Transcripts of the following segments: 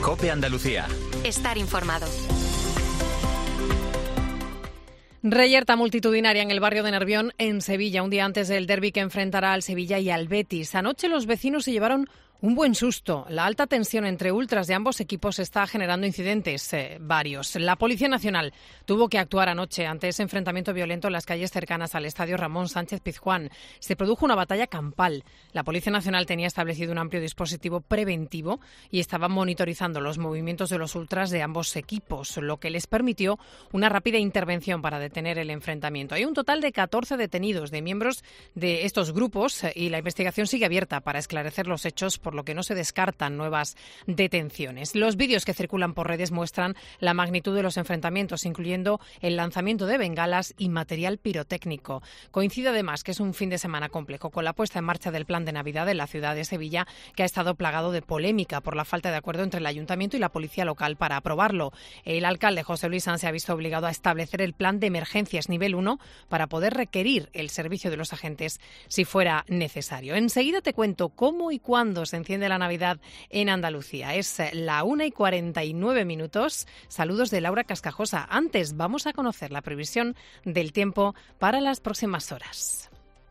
COPE Andalucía. Estar informado. Reyerta multitudinaria en el barrio de Nervión, en Sevilla, un día antes del derbi que enfrentará al Sevilla y al Betis. Anoche los vecinos se llevaron un buen susto. La alta tensión entre ultras de ambos equipos está generando incidentes varios. La Policía Nacional tuvo que actuar anoche ante ese enfrentamiento violento en las calles cercanas al estadio Ramón Sánchez Pizjuán. Se produjo una batalla campal. La Policía Nacional tenía establecido un amplio dispositivo preventivo y estaba monitorizando los movimientos de los ultras de ambos equipos, lo que les permitió una rápida intervención para detener el enfrentamiento. Hay un total de 14 detenidos de miembros de estos grupos y la investigación sigue abierta para esclarecer los hechos, por lo que no se descartan nuevas detenciones. Los vídeos que circulan por redes muestran la magnitud de los enfrentamientos, incluyendo el lanzamiento de bengalas y material pirotécnico. Coincide además que es un fin de semana complejo con la puesta en marcha del plan de Navidad en la ciudad de Sevilla, que ha estado plagado de polémica por la falta de acuerdo entre el ayuntamiento y la policía local para aprobarlo. El alcalde José Luis Sanz se ha visto obligado a establecer el plan de emergencias nivel 1 para poder requerir el servicio de los agentes si fuera necesario. Enseguida te cuento cómo y cuándo se enciende la Navidad en Andalucía. Es la 1:49. Saludos de Laura Cascajosa. Antes vamos a conocer la previsión del tiempo para las próximas horas.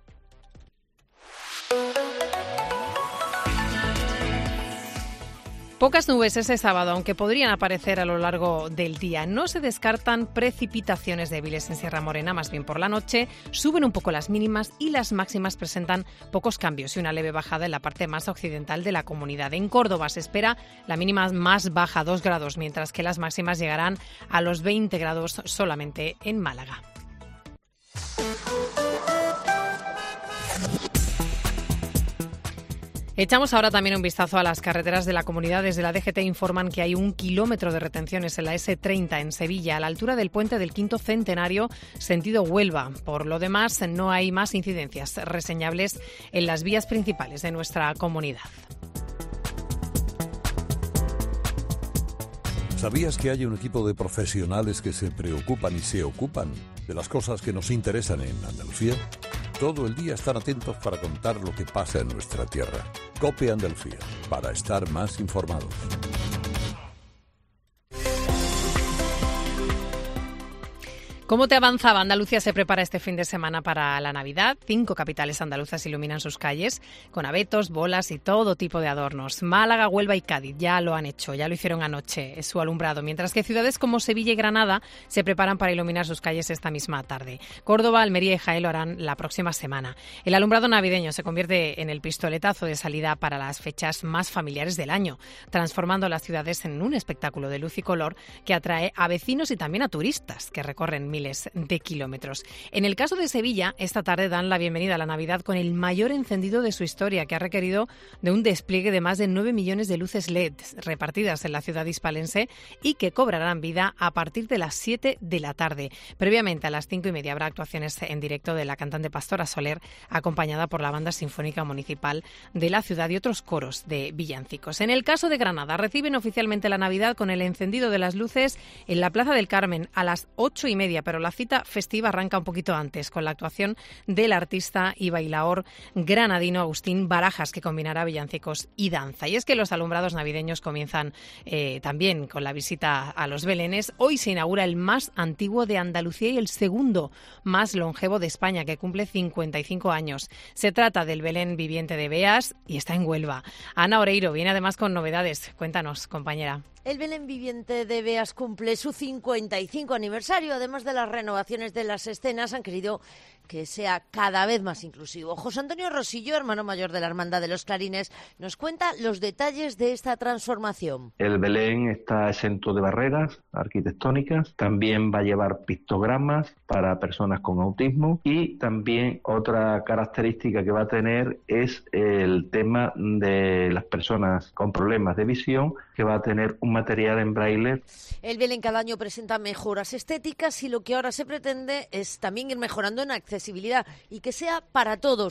Pocas nubes ese sábado, aunque podrían aparecer a lo largo del día. No se descartan precipitaciones débiles en Sierra Morena, más bien por la noche. Suben un poco las mínimas y las máximas presentan pocos cambios y una leve bajada en la parte más occidental de la comunidad. En Córdoba se espera la mínima más baja, 2 grados, mientras que las máximas llegarán a los 20 grados solamente en Málaga. Echamos ahora también un vistazo a las carreteras de la comunidad. Desde la DGT informan que hay 1 kilómetro de retenciones en la S30 en Sevilla, a la altura del puente del Quinto Centenario, sentido Huelva. Por lo demás, no hay más incidencias reseñables en las vías principales de nuestra comunidad. ¿Sabías que hay un equipo de profesionales que se preocupan y se ocupan de las cosas que nos interesan en Andalucía? Todo el día están atentos para contar lo que pasa en nuestra tierra. COPE Andalucía, para estar más informados. ¿Cómo te avanzaba? Andalucía se prepara este fin de semana para la Navidad. 5 capitales andaluzas iluminan sus calles con abetos, bolas y todo tipo de adornos. Málaga, Huelva y Cádiz ya lo han hecho, ya lo hicieron anoche, su alumbrado, mientras que ciudades como Sevilla y Granada se preparan para iluminar sus calles esta misma tarde. Córdoba, Almería y Jaén lo harán la próxima semana. El alumbrado navideño se convierte en el pistoletazo de salida para las fechas más familiares del año, transformando las ciudades en un espectáculo de luz y color que atrae a vecinos y también a turistas que recorren miles de kilómetros. En el caso de Sevilla, esta tarde dan la bienvenida a la Navidad con el mayor encendido de su historia, que ha requerido de un despliegue de más de 9 millones de luces LED repartidas en la ciudad hispalense y que cobrarán vida a partir de las 7 de la tarde. Previamente, a las 5:30 habrá actuaciones en directo de la cantante Pastora Soler, acompañada por la Banda Sinfónica Municipal de la ciudad y otros coros de villancicos. En el caso de Granada, reciben oficialmente la Navidad con el encendido de las luces en la Plaza del Carmen a las 8:30, pero la cita festiva arranca un poquito antes, con la actuación del artista y bailaor granadino Agustín Barajas, que combinará villancicos y danza. Y es que los alumbrados navideños comienzan también con la visita a los belenes. Hoy se inaugura el más antiguo de Andalucía y el segundo más longevo de España, que cumple 55 años. Se trata del Belén viviente de Beas y está en Huelva. Ana Oreiro viene además con novedades. Cuéntanos, compañera. El Belén viviente de Beas cumple su 55 aniversario. Además de las renovaciones de las escenas, han querido que sea cada vez más inclusivo. José Antonio Rosillo, hermano mayor de la Hermandad de los Clarines, nos cuenta los detalles de esta transformación. El Belén está exento de barreras arquitectónicas, también va a llevar pictogramas para personas con autismo y también otra característica que va a tener es el tema de las personas con problemas de visión, que va a tener un material en braille. El Belén cada año presenta mejoras estéticas y lo que ahora se pretende es también ir mejorando en accesibilidad y que sea para todos,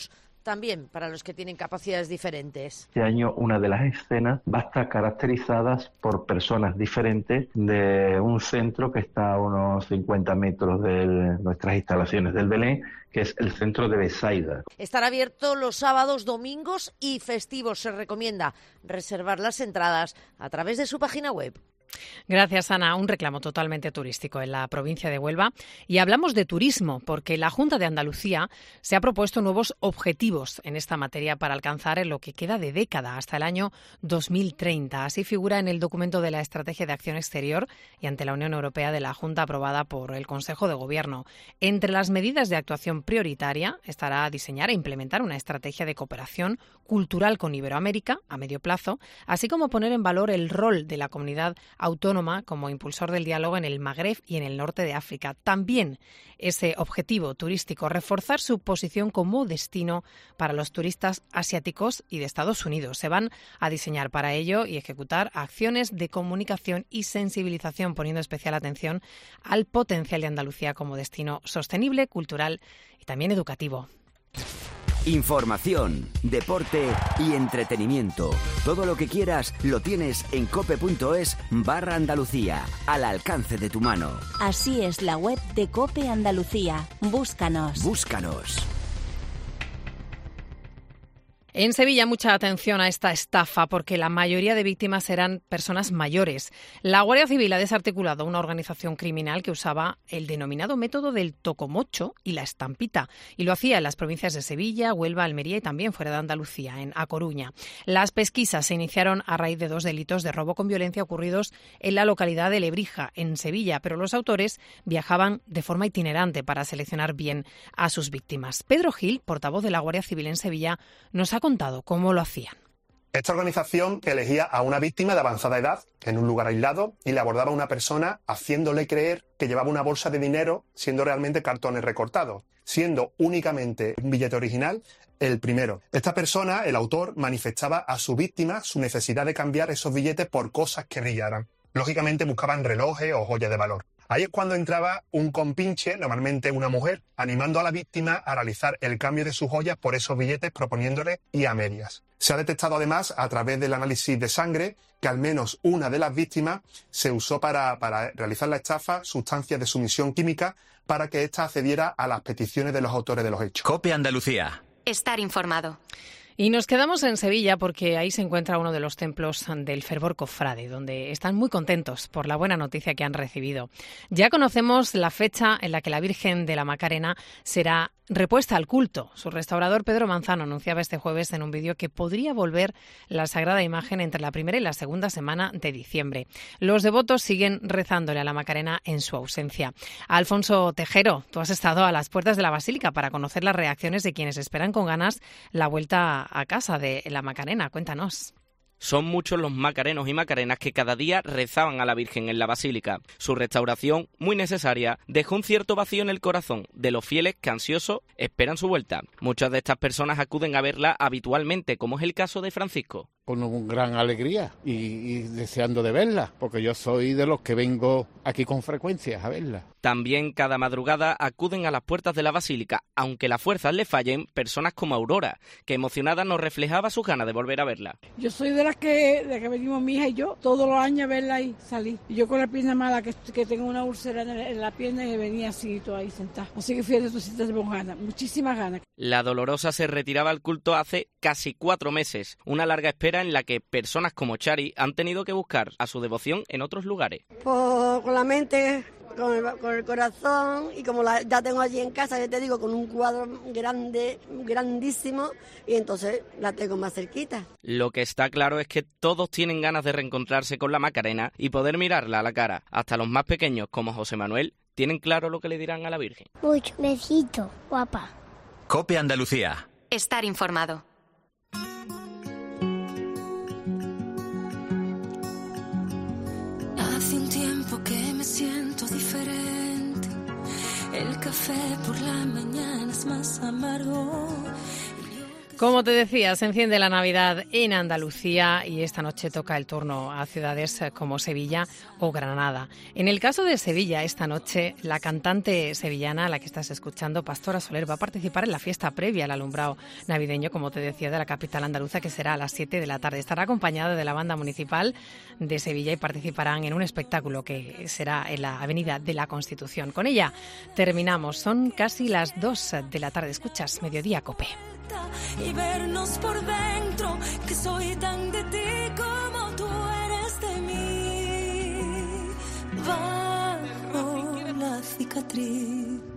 también para los que tienen capacidades diferentes. Este año una de las escenas va a estar caracterizadas por personas diferentes de un centro que está a unos 50 metros de nuestras instalaciones del Belén, que es el centro de Besaida. Estará abierto los sábados, domingos y festivos. Se recomienda reservar las entradas a través de su página web. Gracias, Ana. Un reclamo totalmente turístico en la provincia de Huelva. Y hablamos de turismo, porque la Junta de Andalucía se ha propuesto nuevos objetivos en esta materia para alcanzar lo que queda de década, hasta el año 2030. Así figura en el documento de la Estrategia de Acción Exterior y ante la Unión Europea de la Junta, aprobada por el Consejo de Gobierno. Entre las medidas de actuación prioritaria estará diseñar e implementar una estrategia de cooperación cultural con Iberoamérica a medio plazo, así como poner en valor el rol de la comunidad autónoma como impulsor del diálogo en el Magreb y en el norte de África. También ese objetivo turístico, reforzar su posición como destino para los turistas asiáticos y de Estados Unidos. Se van a diseñar para ello y ejecutar acciones de comunicación y sensibilización, poniendo especial atención al potencial de Andalucía como destino sostenible, cultural y también educativo. Información, deporte y entretenimiento. Todo lo que quieras lo tienes en cope.es/Andalucía, al alcance de tu mano. Así es la web de COPE Andalucía. Búscanos. En Sevilla, mucha atención a esta estafa porque la mayoría de víctimas eran personas mayores. La Guardia Civil ha desarticulado una organización criminal que usaba el denominado método del tocomocho y la estampita, y lo hacía en las provincias de Sevilla, Huelva, Almería y también fuera de Andalucía, en A Coruña. Las pesquisas se iniciaron a raíz de 2 delitos de robo con violencia ocurridos en la localidad de Lebrija, en Sevilla, pero los autores viajaban de forma itinerante para seleccionar bien a sus víctimas. Pedro Gil, portavoz de la Guardia Civil en Sevilla, nos ha contado cómo lo hacían. Esta organización elegía a una víctima de avanzada edad en un lugar aislado y le abordaba a una persona haciéndole creer que llevaba una bolsa de dinero, siendo realmente cartones recortados, siendo únicamente un billete original el primero. Esta persona, el autor, manifestaba a su víctima su necesidad de cambiar esos billetes por cosas que brillaran. Lógicamente buscaban relojes o joyas de valor. Ahí es cuando entraba un compinche, normalmente una mujer, animando a la víctima a realizar el cambio de sus joyas por esos billetes, proponiéndole y a medias. Se ha detectado además, a través del análisis de sangre, que al menos una de las víctimas se usó para realizar la estafa sustancias de sumisión química para que ésta accediera a las peticiones de los autores de los hechos. COPE Andalucía. Estar informado. Y nos quedamos en Sevilla porque ahí se encuentra uno de los templos del fervor cofrade, donde están muy contentos por la buena noticia que han recibido. Ya conocemos la fecha en la que la Virgen de la Macarena será repuesta al culto. Su restaurador Pedro Manzano anunciaba este jueves en un vídeo que podría volver la sagrada imagen entre la primera y la segunda semana de diciembre. Los devotos siguen rezándole a la Macarena en su ausencia. Alfonso Tejero, tú has estado a las puertas de la Basílica para conocer las reacciones de quienes esperan con ganas la vuelta a casa de la Macarena. Cuéntanos. Son muchos los macarenos y macarenas que cada día rezaban a la Virgen en la Basílica. Su restauración, muy necesaria, dejó un cierto vacío en el corazón de los fieles que ansiosos esperan su vuelta. Muchas de estas personas acuden a verla habitualmente, como es el caso de Francisco. Con gran alegría y deseando de verla, porque yo soy de los que vengo aquí con frecuencia a verla. También cada madrugada acuden a las puertas de la Basílica, aunque las fuerzas le fallen, personas como Aurora, que emocionada nos reflejaba sus ganas de volver a verla. Yo soy de las que venimos mi hija y yo todos los años a verla y salir. Y yo con la pierna mala, que tengo una úlcera en la pierna y venía así todo ahí sentada. Así que fíjate, tú sí te con ganas, muchísimas ganas. La Dolorosa se retiraba al culto hace casi 4 meses, una larga espera en la que personas como Chari han tenido que buscar a su devoción en otros lugares. Pues con la mente, con el corazón, y como ya tengo allí en casa, ya te digo, con un cuadro grande, grandísimo, y entonces la tengo más cerquita. Lo que está claro es que todos tienen ganas de reencontrarse con la Macarena y poder mirarla a la cara. Hasta los más pequeños, como José Manuel, tienen claro lo que le dirán a la Virgen. Mucho besito, guapa. COPE Andalucía. Estar informado. Hace un tiempo que me siento diferente. El café por la mañana es más amargo. Como te decía, se enciende la Navidad en Andalucía y esta noche toca el turno a ciudades como Sevilla o Granada. En el caso de Sevilla, esta noche, la cantante sevillana, la que estás escuchando, Pastora Soler, va a participar en la fiesta previa al alumbrado navideño, como te decía, de la capital andaluza, que será a las 7 de la tarde. Estará acompañada de la banda municipal de Sevilla y participarán en un espectáculo que será en la Avenida de la Constitución. Con ella terminamos. Son casi las 2 de la tarde. Escuchas Mediodía Cope. Y vernos por dentro, que soy tan de ti como tú eres de mí. Bajo la cicatriz